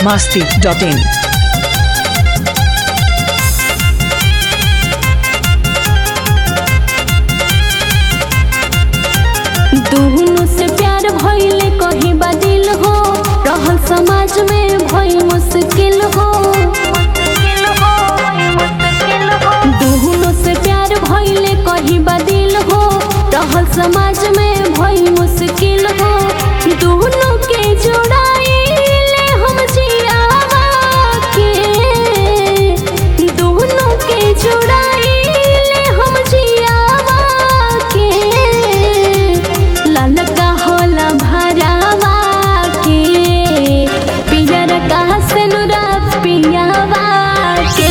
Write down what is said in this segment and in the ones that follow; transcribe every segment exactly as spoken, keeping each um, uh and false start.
masti dot in. दुहनु से प्यार भइले कहीं बदिल हो, रहल समाज में भइल मुश्किल हो। दुहनु से प्यार भइले कहीं बदिल हो, रहल समाज में भइल मुश्किल हो। दुहनु के जोड़ाइले हम जियावा के, दुहनु के जोड़ाइले हम जियावा के। ललका होला भरावा के, पियर का सेनुरा पियावा के।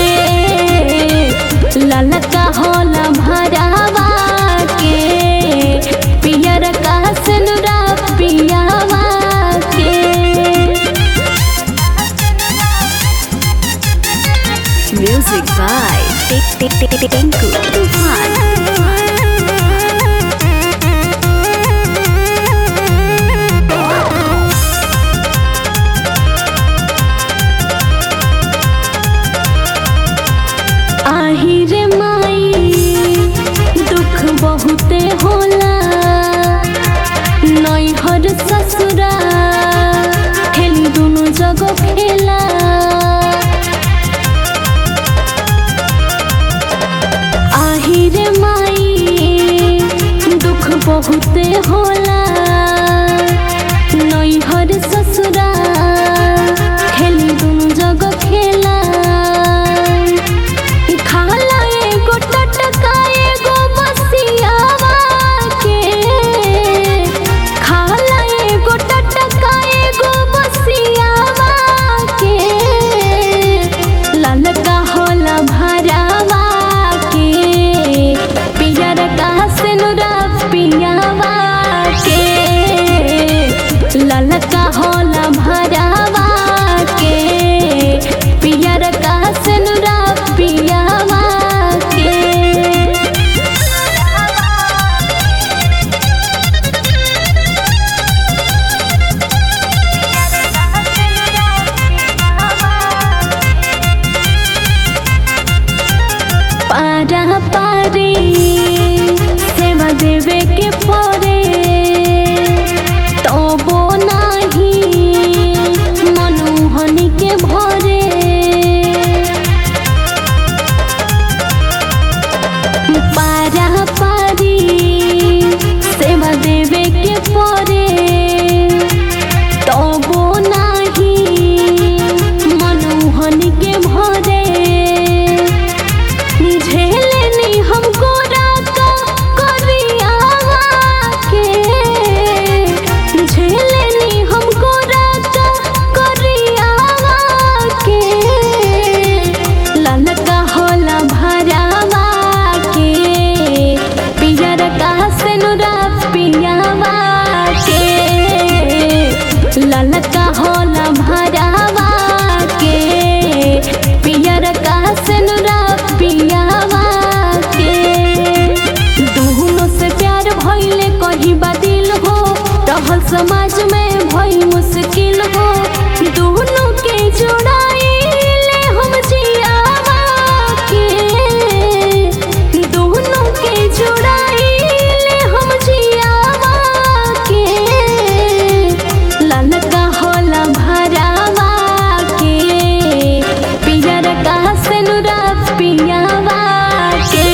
ललका होला भरावा के, पियर का सेनुरा पियावा के। Music by Tinku Tufan. आही रे माई दुख बहुते होला, नैहर ससुरा खेली दुनु जगह खेला। आही रे माई दुख बहुते होला, नैहर ससुरा खेली दुनु जगह खेला। खाला एगो टटका एगो बसियावा के, खाला एगो टटका एगो बसियावा के। ललका होला भरावा के, पियर का सेनुरा पियावा के। ललका होला भरावा के, पियर का सेनुरा पियावा के। पारा पारी सेवा देवे के परे, तबो नाही मनुहनी के भरे। पारा पारी सेवा देवे के परे, तबो नाही मनुहनी के भरे। झेलनी हमको राका करियावा के, झेलनी हमको राका करियावा के। ललका होला भरावा के, पियर का सेनुरा पियावा के। ललका होला भरावा के, पियर का सेनुरा पियावा के। दुहनु से प्यार भइले कहीं बदिल हो, रहल समाज में भइल मुश्किल हो। दुहनु के जोड़ाइले हम जियावा के, दुहनु के जोड़ाइले हम जियावा के। ललका होला भरावा के, पियर का सेनुरा पियावा के।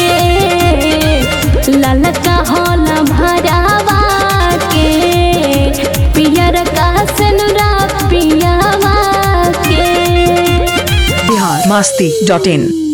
ललका होला भरावा के, पियर का सेनुरा पियावा के। Bihar masti dot in.